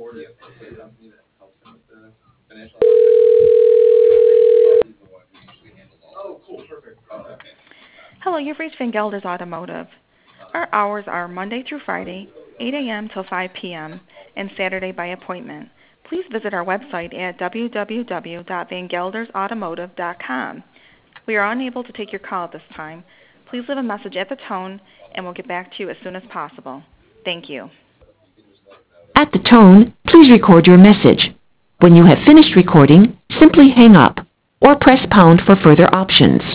Hello, you've reached Van Gelders Automotive. Our hours are Monday through Friday, 8 a.m. till 5 p.m., and Saturday by appointment. Please visit our website at www.vangeldersautomotive.com. We are unable to take your call at this time. Please leave a message at the tone, and we'll get back to you as soon as possible. Thank you. At the tone, please record your message. When you have finished recording, simply hang up or press pound for further options.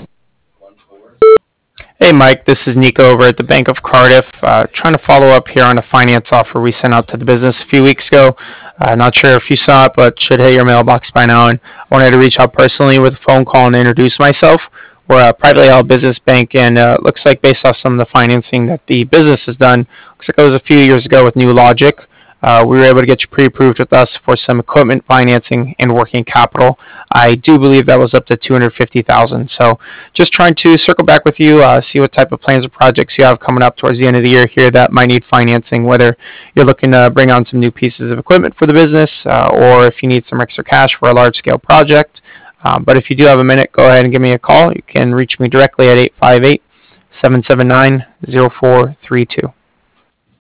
Hey Mike, this is Nico over at the Bank of Cardiff. Trying to follow up here on a finance offer we sent out to the business a few weeks ago. Not sure if you saw it, but should hit your mailbox by now. And I wanted to reach out personally with a phone call and introduce myself. We're a privately held business bank, and looks like based off some of the financing that the business has done, looks like it was a few years ago with New Logic. We were able to get you pre-approved with us for some equipment financing and working capital. I do believe that was up to $250,000. So just trying to circle back with you, see what type of plans or projects you have coming up towards the end of the year here that might need financing, whether you're looking to bring on some new pieces of equipment for the business or if you need some extra cash for a large-scale project. But if you do have a minute, go ahead and give me a call. You can reach me directly at 858-779-0432.